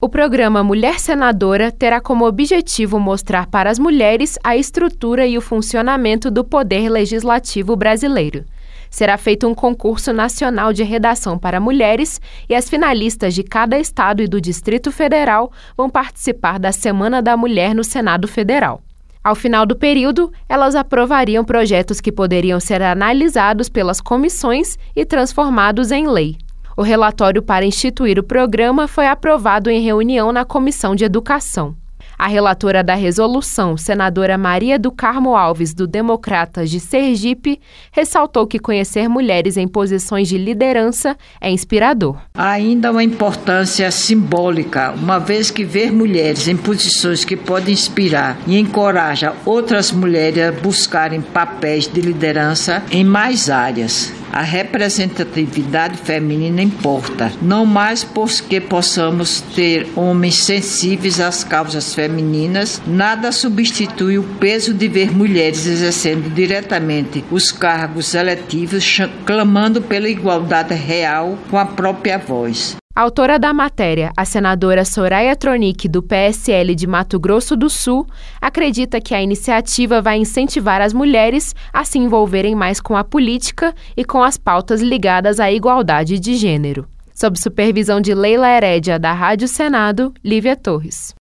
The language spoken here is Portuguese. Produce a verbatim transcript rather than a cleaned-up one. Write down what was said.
O programa Mulher Senadora terá como objetivo mostrar para as mulheres a estrutura e o funcionamento do poder legislativo brasileiro. Será feito um concurso nacional de redação para mulheres e as finalistas de cada estado e do Distrito Federal vão participar da Semana da Mulher no Senado Federal. Ao final do período, elas aprovariam projetos que poderiam ser analisados pelas comissões e transformados em lei. O relatório para instituir o programa foi aprovado em reunião na Comissão de Educação. A relatora da resolução, senadora Maria do Carmo Alves, do Democratas de Sergipe, ressaltou que conhecer mulheres em posições de liderança é inspirador. Há ainda uma importância simbólica, uma vez que ver mulheres em posições que podem inspirar e encoraja outras mulheres a buscarem papéis de liderança em mais áreas. A representatividade feminina importa, não mais porque possamos ter homens sensíveis às causas femininas, nada substitui o peso de ver mulheres exercendo diretamente os cargos eletivos, clamando pela igualdade real com a própria voz. A autora da matéria, a senadora Soraya Tronic, do P S L de Mato Grosso do Sul, acredita que a iniciativa vai incentivar as mulheres a se envolverem mais com a política e com as pautas ligadas à igualdade de gênero. Sob supervisão de Leila Herédia, da Rádio Senado, Lívia Torres.